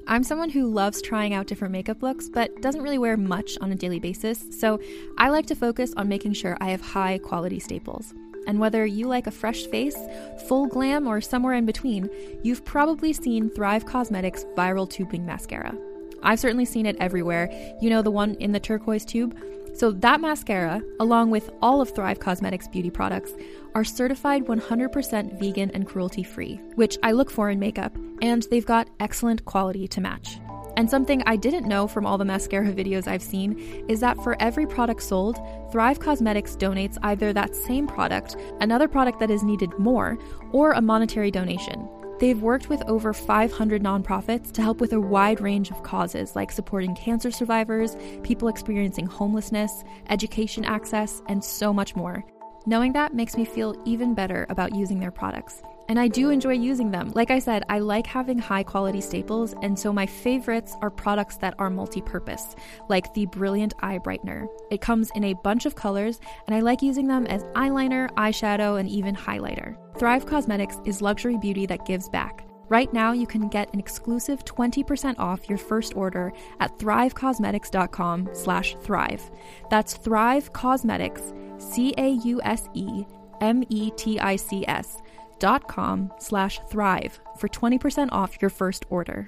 I'm someone who loves trying out different makeup looks, but doesn't really wear much on a daily basis, so I like to focus on making sure I have high quality staples. And whether you like a fresh face, full glam, or somewhere in between, you've probably seen Thrive Causemetics Viral Tubing Mascara. I've certainly seen it everywhere. You know, the one in the turquoise tube? So that mascara, along with all of Thrive Causemetics beauty products, are certified 100% vegan and cruelty-free, which I look for in makeup, and they've got excellent quality to match. And something I didn't know from all the mascara videos I've seen is that for every product sold, Thrive Causemetics donates either that same product, another product that is needed more, or a monetary donation. They've worked with over 500 nonprofits to help with a wide range of causes like supporting cancer survivors, people experiencing homelessness, education access, and so much more. Knowing that makes me feel even better about using their products. And I do enjoy using them. Like I said, I like having high quality staples, and so my favorites are products that are multi-purpose, like the Brilliant Eye Brightener. It comes in a bunch of colors, and I like using them as eyeliner, eyeshadow, and even highlighter. Thrive Causemetics is luxury beauty that gives back. Right now, you can get an exclusive 20% off your first order at thrivecausemetics.com/thrive. That's Thrive Causemetics, CAUSEMETICS.com/thrive for 20% off your first order.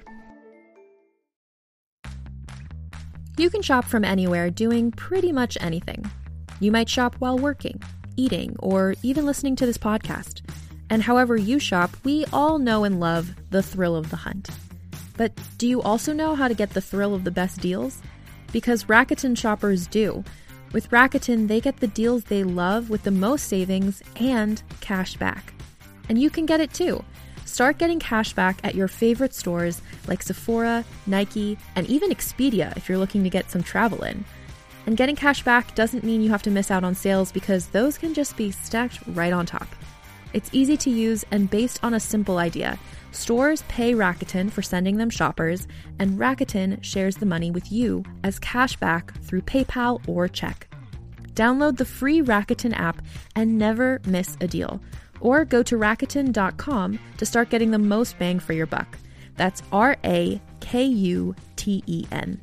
You can shop from anywhere doing pretty much anything. You might shop while working, eating, or even listening to this podcast. And however you shop, we all know and love the thrill of the hunt. But do you also know how to get the thrill of the best deals? Because Rakuten shoppers do. With Rakuten, they get the deals they love with the most savings and cash back. And you can get it too. Start getting cash back at your favorite stores like Sephora, Nike, and even Expedia if you're looking to get some travel in. And getting cash back doesn't mean you have to miss out on sales, because those can just be stacked right on top. It's easy to use and based on a simple idea. Stores pay Rakuten for sending them shoppers, and Rakuten shares the money with you as cash back through PayPal or check. Download the free Rakuten app and never miss a deal. Or go to Rakuten.com to start getting the most bang for your buck. That's RAKUTEN.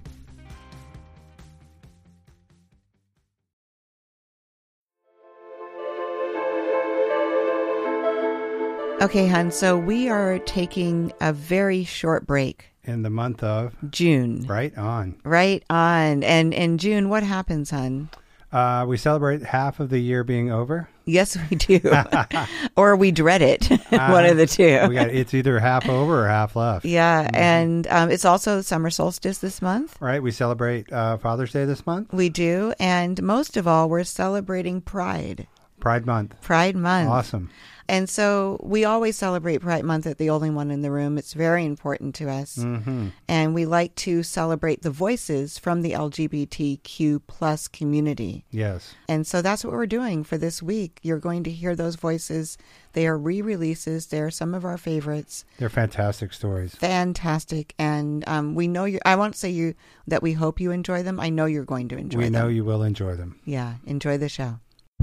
Okay, hon, so we are taking a very short break. In the month of? June. Right on. Right on. And in June, what happens, hon? We celebrate half of the year being over. Yes, we do. Or we dread it. One of the two. It's either half over or half left. Yeah, and it's also summer solstice this month. Right, we celebrate Father's Day this month. We do, and most of all, we're celebrating Pride. Pride Month. Pride Month. Awesome. And so we always celebrate Pride Month at The Only One in the Room. It's very important to us. Mm-hmm. And we like to celebrate the voices from the LGBTQ plus community. Yes. And so that's what we're doing for this week. You're going to hear those voices. They are re-releases. They are some of our favorites. They're fantastic stories. Fantastic. And we know I won't say that we hope you enjoy them. I know you're going to enjoy them. We know you will enjoy them. Yeah. Enjoy the show.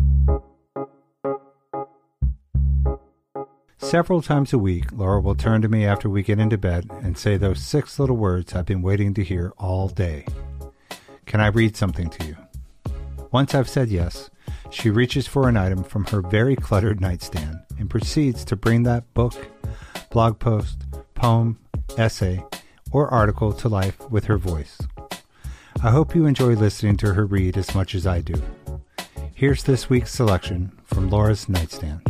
Several times a week, Laura will turn to me after we get into bed and say those 6 little words I've been waiting to hear all day. Can I read something to you? Once I've said yes, she reaches for an item from her very cluttered nightstand and proceeds to bring that book, blog post, poem, essay, or article to life with her voice. I hope you enjoy listening to her read as much as I do. Here's this week's selection from Laura's nightstand.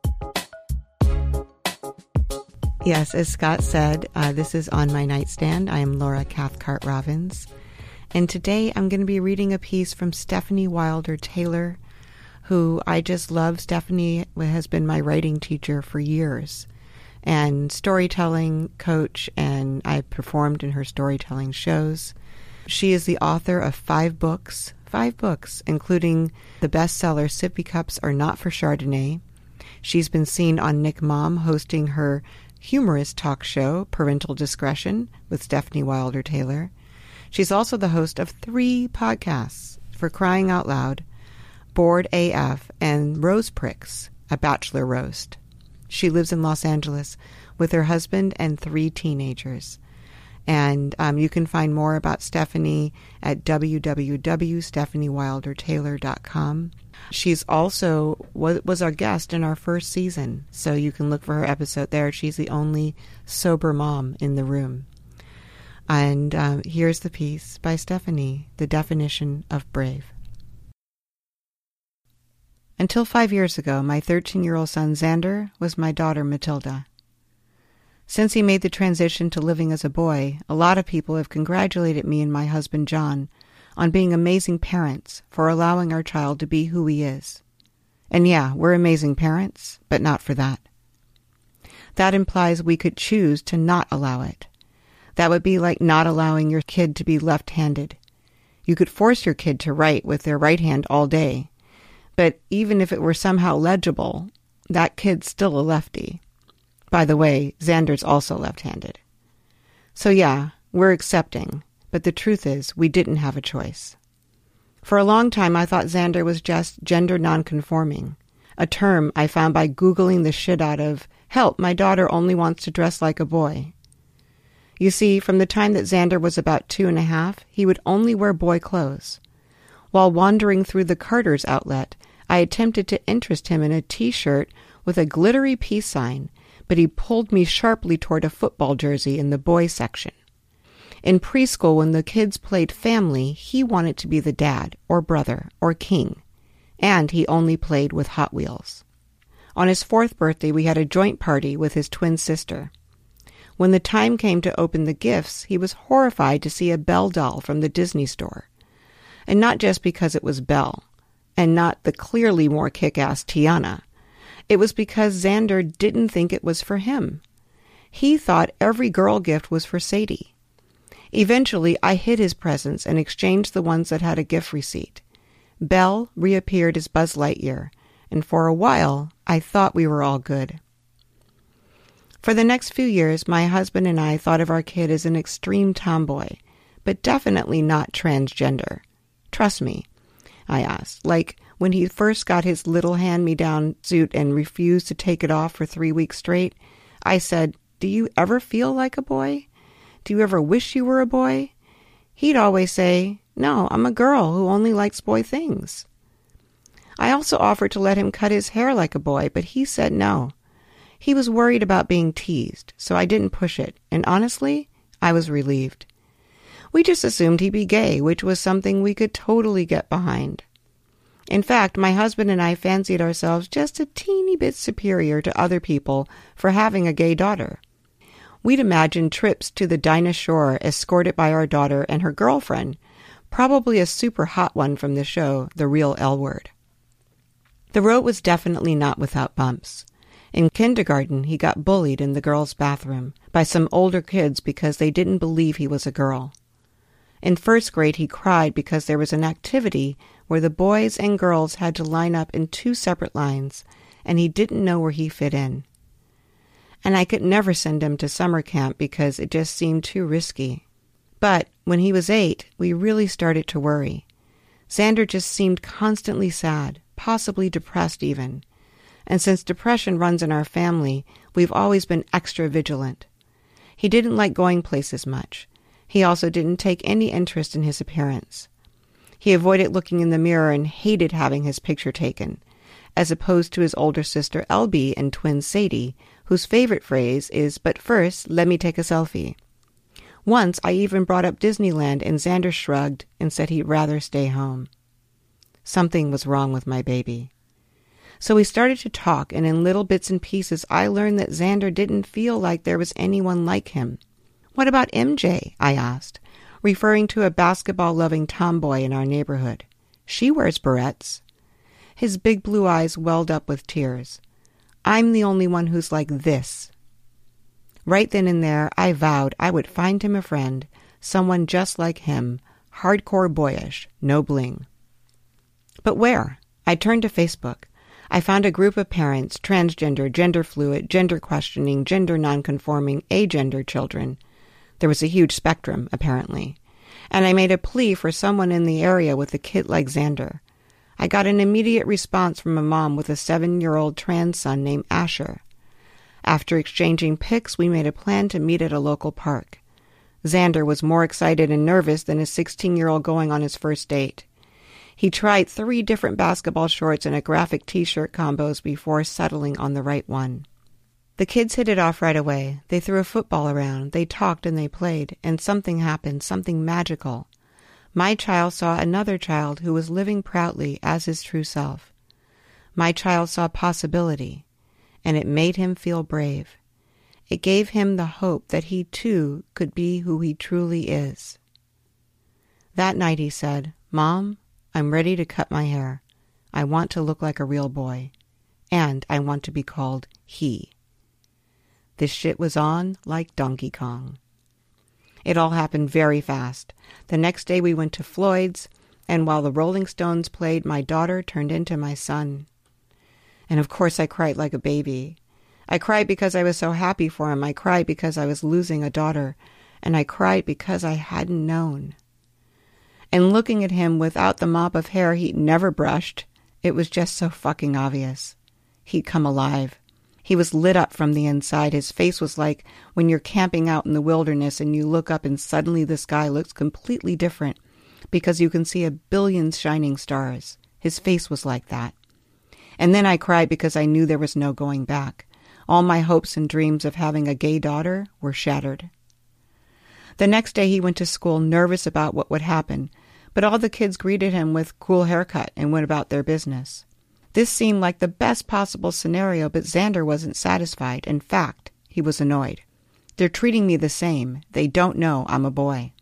Yes, as Scott said, this is On My Nightstand. I am Laura Cathcart Robbins. And today I'm going to be reading a piece from Stephanie Wilder Taylor, who I just love. Stephanie has been my writing teacher for years and storytelling coach, and I performed in her storytelling shows. She is the author of 5 books, including the bestseller Sippy Cups Are Not for Chardonnay. She's been seen on Nick Mom hosting her humorous talk show, Parental Discretion, with Stephanie Wilder Taylor. She's also the host of 3 podcasts, For Crying Out Loud, Bored AF, and Rose Pricks, a bachelor roast. She lives in Los Angeles with her husband and 3 teenagers. And you can find more about Stephanie at www.stephaniewildertaylor.com. She's also was our guest in our first season, so you can look for her episode there. She's the only sober mom in the room. And here's the piece by Stephanie, The Definition of Brave. Until 5 years ago, my 13-year-old son Xander was my daughter Matilda. Since he made the transition to living as a boy, a lot of people have congratulated me and my husband John on being amazing parents for allowing our child to be who he is. And yeah, we're amazing parents, but not for that. That implies we could choose to not allow it. That would be like not allowing your kid to be left-handed. You could force your kid to write with their right hand all day, but even if it were somehow legible, that kid's still a lefty. By the way, Xander's also left-handed. So yeah, we're accepting, but the truth is we didn't have a choice. For a long time, I thought Xander was just gender nonconforming, a term I found by Googling the shit out of, help, my daughter only wants to dress like a boy. You see, from the time that Xander was about 2.5, he would only wear boy clothes. While wandering through the Carter's outlet, I attempted to interest him in a T-shirt with a glittery peace sign, but he pulled me sharply toward a football jersey in the boys section. In preschool, when the kids played family, he wanted to be the dad, or brother, or king, and he only played with Hot Wheels. On his 4th birthday, we had a joint party with his twin sister. When the time came to open the gifts, he was horrified to see a Belle doll from the Disney store. And not just because it was Belle, and not the clearly more kick-ass Tiana. It was because Xander didn't think it was for him. He thought every girl gift was for Sadie. Eventually, I hid his presents and exchanged the ones that had a gift receipt. Belle reappeared as Buzz Lightyear, and for a while, I thought we were all good. For the next few years, my husband and I thought of our kid as an extreme tomboy, but definitely not transgender. Trust me, I asked, like when he first got his little hand-me-down suit and refused to take it off for 3 weeks straight, I said, "Do you ever feel like a boy? Do you ever wish you were a boy?" He'd always say, "No, I'm a girl who only likes boy things." I also offered to let him cut his hair like a boy, but he said no. He was worried about being teased, so I didn't push it, and honestly, I was relieved. We just assumed he'd be gay, which was something we could totally get behind. In fact, my husband and I fancied ourselves just a teeny bit superior to other people for having a gay daughter. We'd imagined trips to the Dinah Shore escorted by our daughter and her girlfriend, probably a super hot one from the show, The Real L Word. The road was definitely not without bumps. In kindergarten, he got bullied in the girls' bathroom by some older kids because they didn't believe he was a girl. In 1st grade, he cried because there was an activity where the boys and girls had to line up in 2 separate lines, and he didn't know where he fit in. And I could never send him to summer camp because it just seemed too risky. But when he was 8, we really started to worry. Xander just seemed constantly sad, possibly depressed even. And since depression runs in our family, we've always been extra vigilant. He didn't like going places much. He also didn't take any interest in his appearance. He avoided looking in the mirror and hated having his picture taken, as opposed to his older sister Elby and twin Sadie, whose favorite phrase is, "But first, let me take a selfie." Once, I even brought up Disneyland, and Xander shrugged and said he'd rather stay home. Something was wrong with my baby. So we started to talk, and in little bits and pieces, I learned that Xander didn't feel like there was anyone like him. "What about MJ?" I asked, referring to a basketball-loving tomboy in our neighborhood. "She wears barrettes." His big blue eyes welled up with tears. "I'm the only one who's like this." Right then and there, I vowed I would find him a friend, someone just like him, hardcore boyish, no bling. But where? I turned to Facebook. I found a group of parents, transgender, gender fluid, gender questioning, gender nonconforming, agender children. There was a huge spectrum, apparently. And I made a plea for someone in the area with a kid like Xander. I got an immediate response from a mom with a 7-year-old trans son named Asher. After exchanging pics, we made a plan to meet at a local park. Xander was more excited and nervous than a 16-year-old going on his first date. He tried 3 different basketball shorts and a graphic t-shirt combos before settling on the right one. The kids hit it off right away. They threw a football around, they talked and they played, and something happened, something magical. My child saw another child who was living proudly as his true self. My child saw possibility, and it made him feel brave. It gave him the hope that he too could be who he truly is. That night he said, "Mom, I'm ready to cut my hair. I want to look like a real boy. And I want to be called he." This shit was on like Donkey Kong. It all happened very fast. The next day we went to Floyd's, and while the Rolling Stones played, my daughter turned into my son. And of course I cried like a baby. I cried because I was so happy for him. I cried because I was losing a daughter. And I cried because I hadn't known. And looking at him without the mop of hair he'd never brushed, it was just so fucking obvious. He'd come alive. He was lit up from the inside. His face was like when you're camping out in the wilderness and you look up and suddenly the sky looks completely different because you can see a billion shining stars. His face was like that. And then I cried because I knew there was no going back. All my hopes and dreams of having a gay daughter were shattered. The next day he went to school nervous about what would happen, but all the kids greeted him with cool haircut and went about their business. This seemed like the best possible scenario, but Xander wasn't satisfied. In fact, he was annoyed. They're treating me the same. They don't know I'm a boy.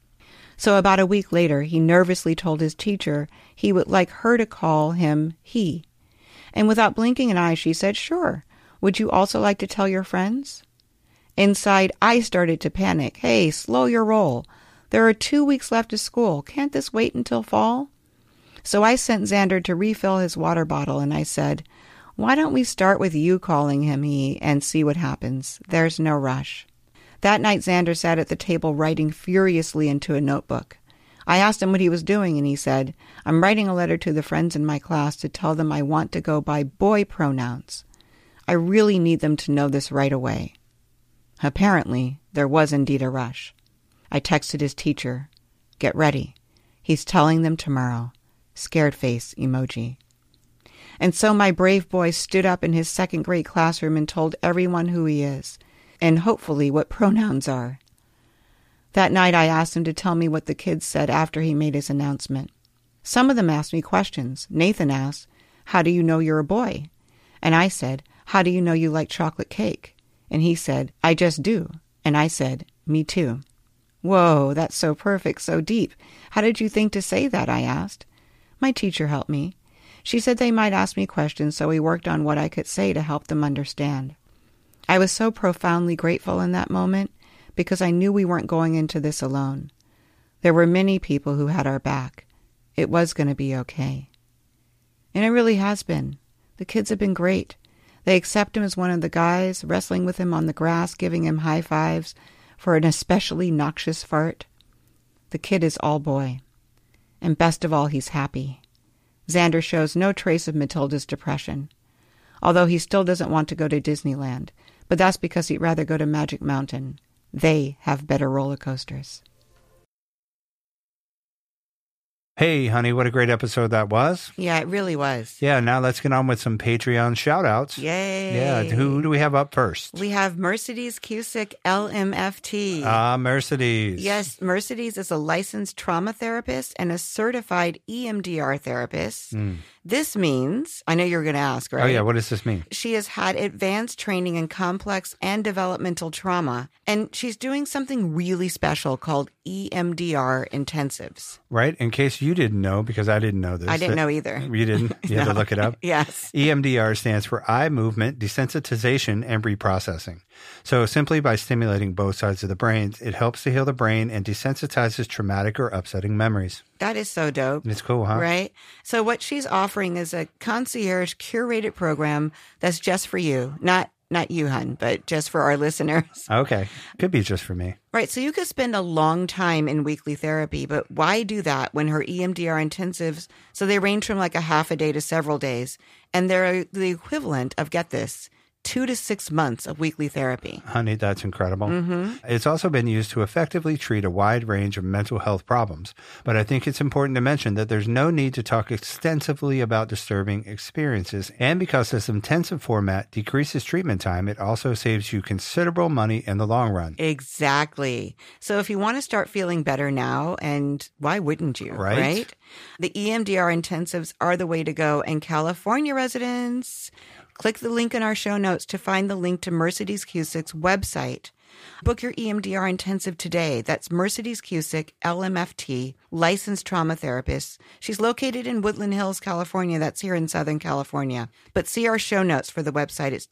So about a week later, he nervously told his teacher he would like her to call him he. And without blinking an eye, she said, "Sure. Would you also like to tell your friends?" Inside, I started to panic. "Hey, slow your roll. There are 2 weeks left of school. Can't this wait until fall?" So I sent Xander to refill his water bottle, and I said, "Why don't we start with you calling him he and see what happens? There's no rush." That night, Xander sat at the table writing furiously into a notebook. I asked him what he was doing, and he said, "I'm writing a letter to the friends in my class to tell them I want to go by boy pronouns. I really need them to know this right away." Apparently, there was indeed a rush. I texted his teacher, "Get ready. He's telling them tomorrow." Scared face emoji. And so my brave boy stood up in his second-grade classroom and told everyone who he is, and hopefully what pronouns are. That night I asked him to tell me what the kids said after he made his announcement. Some of them asked me questions. Nathan asked, "How do you know you're a boy?" And I said, "How do you know you like chocolate cake?" And he said, "I just do." And I said, "Me too." "Whoa, that's so perfect, so deep. How did you think to say that?" I asked. My teacher helped me. She said they might ask me questions, so we worked on what I could say to help them understand. I was so profoundly grateful in that moment because I knew we weren't going into this alone. There were many people who had our back. It was going to be okay. And it really has been. The kids have been great. They accept him as one of the guys, wrestling with him on the grass, giving him high fives for an especially noxious fart. The kid is all boy. And best of all, he's happy. Xander shows no trace of Matilda's depression, although he still doesn't want to go to Disneyland, but that's because he'd rather go to Magic Mountain. They have better roller coasters. Hey, honey, what a great episode that was. Yeah, it really was. Yeah, now let's get on with some Patreon shout-outs. Yay. Yeah, who do we have up first? We have Mercedes Cusick, LMFT. Mercedes. Yes, Mercedes is a licensed trauma therapist and a certified EMDR therapist. This means, I know you're going to ask, right? Oh, yeah, what does this mean? She has had advanced training in complex and developmental trauma, and she's doing something really special called EMDR intensives. Right, in case you didn't know, because I didn't know this. I didn't know either. You didn't? You had to look it up? Yes. EMDR stands for eye movement desensitization and reprocessing. So simply by stimulating both sides of the brain, it helps to heal the brain and desensitizes traumatic or upsetting memories. That is so dope. It's cool, huh? Right? So what she's offering is a concierge curated program that's just for you. Not you, hun, but just for our listeners. Okay. Could be just for me. Right. So you could spend a long time in weekly therapy, but why do that when her EMDR intensives, so they range from like a half a day to several days, and they're the equivalent of, get this, 2 to 6 months of weekly therapy. Honey, that's incredible. It's also been used to effectively treat a wide range of mental health problems. But I think it's important to mention that there's no need to talk extensively about disturbing experiences. And because this intensive format decreases treatment time, it also saves you considerable money in the long run. Exactly. So if you want to start feeling better now, and why wouldn't you, right? The EMDR intensives are the way to go. And California residents, click the link in our show notes to find the link to Mercedes Cusick's website. Book your EMDR intensive today. That's Mercedes Cusick, LMFT, licensed trauma therapist. She's located in Woodland Hills, California. That's here in Southern California. But see our show notes for the website. It's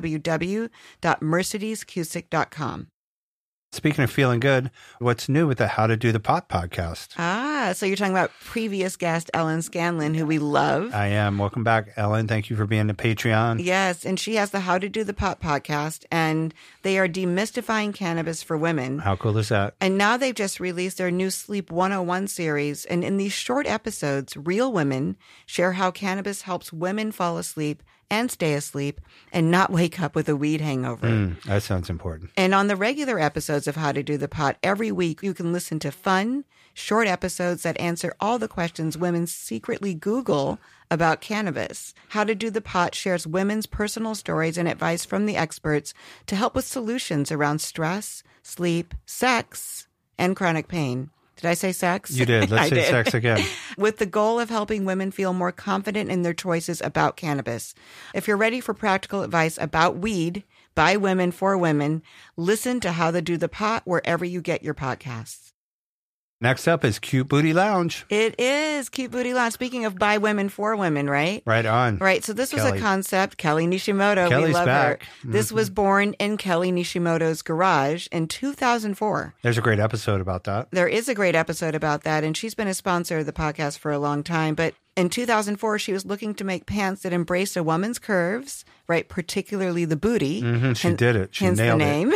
www.mercedescusick.com. Speaking of feeling good, what's new with the How to Do the Pot podcast? So you're talking about previous guest Ellen Scanlon, who we love. I am. Welcome back, Ellen. Thank you for being a Patreon. Yes, and she has the How to Do the Pot podcast, and they are demystifying cannabis for women. How cool is that? And now they've just released their new Sleep 101 series, and in these short episodes, real women share how cannabis helps women fall asleep and stay asleep and not wake up with a weed hangover. That sounds important. And on the regular episodes of How to Do the Pot, every week you can listen to fun, short episodes that answer all the questions women secretly Google about cannabis. How to Do the Pot shares women's personal stories and advice from the experts to help with solutions around stress, sleep, sex, and chronic pain. Did I say sex? You did. Let's say sex again. With the goal of helping women feel more confident in their choices about cannabis. If you're ready for practical advice about weed by women for women, listen to How to Do the Pot wherever you get your podcasts. Next up is Cute Booty Lounge. It is Cute Booty Lounge. Speaking of by women for women, right? Right on. Right. So this was a concept. Kelly Nishimoto. Kelly's we love back. her. This was born in Kelly Nishimoto's garage in 2004. There's a great episode about that. There is a great episode about that. And she's been a sponsor of the podcast for a long time. But in 2004, she was looking to make pants that embraced a woman's curves, right? Particularly the booty. She did it. She hence nailed the name.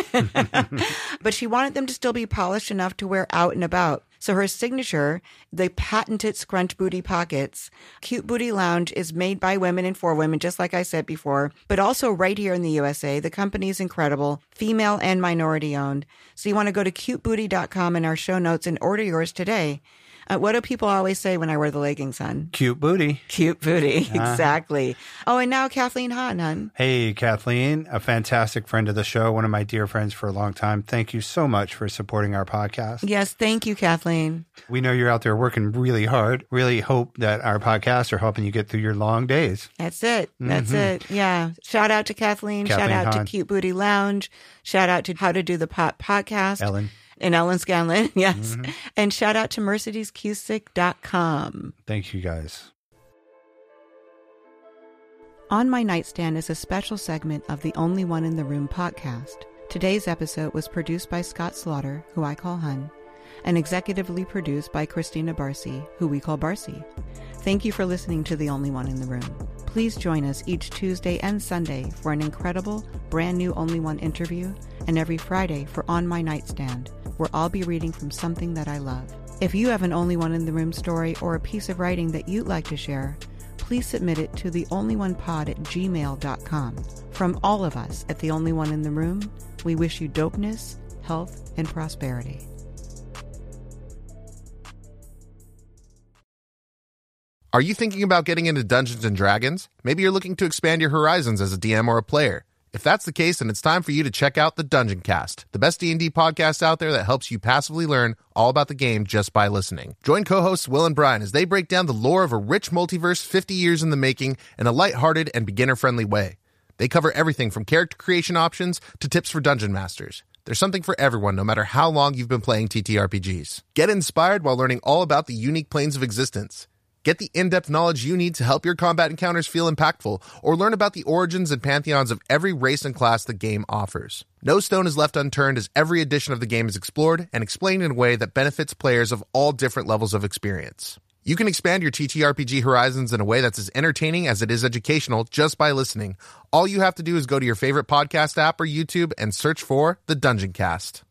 But she wanted them to still be polished enough to wear out and about. So her signature, the patented scrunch booty pockets, Cute Booty Lounge, is made by women and for women, just like I said before, but also right here in the USA. The company is incredible, female and minority owned. So you want to go to cutebooty.com in our show notes and order yours today. What do people always say when I wear the leggings, hon? Cute booty. Cute booty, exactly. Oh, and now Kathleen Hahn, hon. Hey, Kathleen, a fantastic friend of the show, one of my dear friends for a long time. Thank you so much for supporting our podcast. Yes, thank you, Kathleen. We know you're out there working really hard. Really hope that our podcasts are helping you get through your long days. That's it. That's it. Yeah. Shout out to Kathleen. Shout out Hahn. to Cute Booty Lounge. Shout out to How to Do the Pot podcast. Ellen. And Ellen Scanlon, yes. And shout out to MercedesCusick.com. Thank you, guys. On My Nightstand is a special segment of the Only One in the Room podcast. Today's episode was produced by Scott Slaughter, who I call Hun, and executively produced by Christina Barcy, who we call Barcy. Thank you for listening to The Only One in the Room. Please join us each Tuesday and Sunday for an incredible, brand new Only One interview, and every Friday for On My Nightstand, where I'll be reading from something that I love. If you have an Only One in the Room story or a piece of writing that you'd like to share, please submit it to theonlyonepod@gmail.com. From all of us at The Only One in the Room, we wish you dopeness, health, and prosperity. Are you thinking about getting into Dungeons & Dragons? Maybe you're looking to expand your horizons as a DM or a player. If that's the case, then it's time for you to check out the Dungeon Cast, the best D&D podcast out there that helps you passively learn all about the game just by listening. Join co-hosts Will and Brian as they break down the lore of a rich multiverse 50 years in the making in a lighthearted and beginner-friendly way. They cover everything from character creation options to tips for dungeon masters. There's something for everyone, no matter how long you've been playing TTRPGs. Get inspired while learning all about the unique planes of existence. Get the in-depth knowledge you need to help your combat encounters feel impactful, or learn about the origins and pantheons of every race and class the game offers. No stone is left unturned as every edition of the game is explored and explained in a way that benefits players of all different levels of experience. You can expand your TTRPG horizons in a way that's as entertaining as it is educational just by listening. All you have to do is go to your favorite podcast app or YouTube and search for The Dungeon Cast.